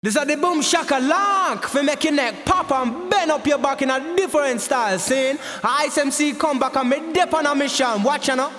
This is the boom shaka lock for make your neck pop and bend up your back in a different style. Seeing Ice MC come back and me dip on a mission. Watch you now.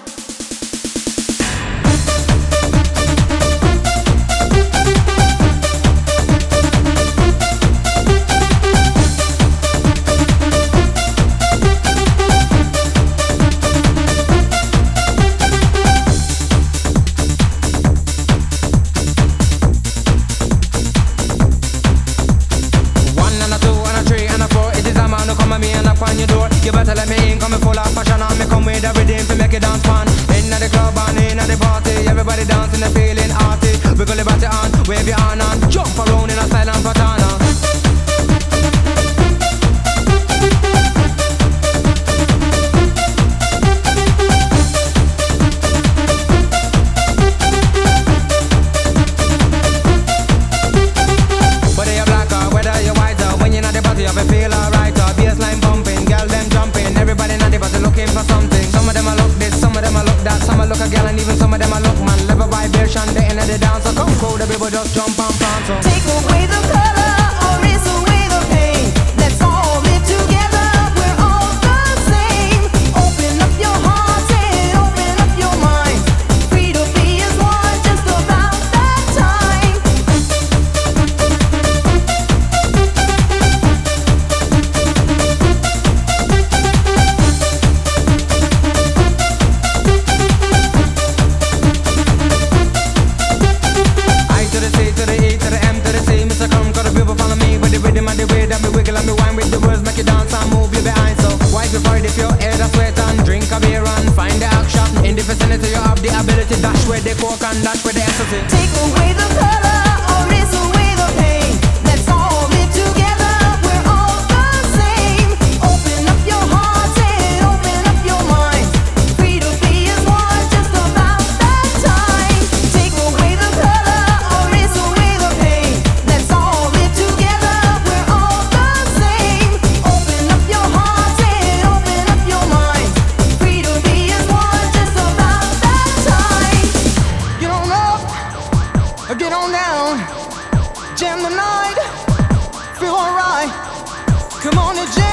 You better let me in, come full of passion and me come with a rhythm to make it dance fun. Inna the club and inna the party, everybody dancing and feeling arty. Wiggle your body on, wave your hand and jump around in a silent patana. Whether you're black or whether you're white, when you're not the party, you feel alright. Bassline bumping, girl them jumping, everybody in the party looking for something. Some of them a look this, some of them a look that, some a look a girl and even some of them a look man. Level vibration, they in the dance, so come cool, the people just jump and prance. So take away the color or erase away the pain. Let's all live together, we're all the same. Open up your heart and open up your mind. Free to be is one, just about that time. I to the C to the E to the M to the C, Mr. Come, cause the people follow me with the rhythm and the way that me wiggle and me wine with the words, make you dance and move your behind. So wipe your forehead if your head a sweat and drink a beer and find the action. In the vicinity you have the ability, dash where the coke and dash where the ecstasy. Take away the color or erase away the pain. Let's all live together, we're all the same. Open up your heart and open up your mind. Free to be is one, just about that time. Take away the color or erase away the pain. Let's all live together, we're all the same. Open up your heart and open up your mind. Free to be is one, just about that time. Get on up, or get on down. Jam the night, feel alright. Come on and jam.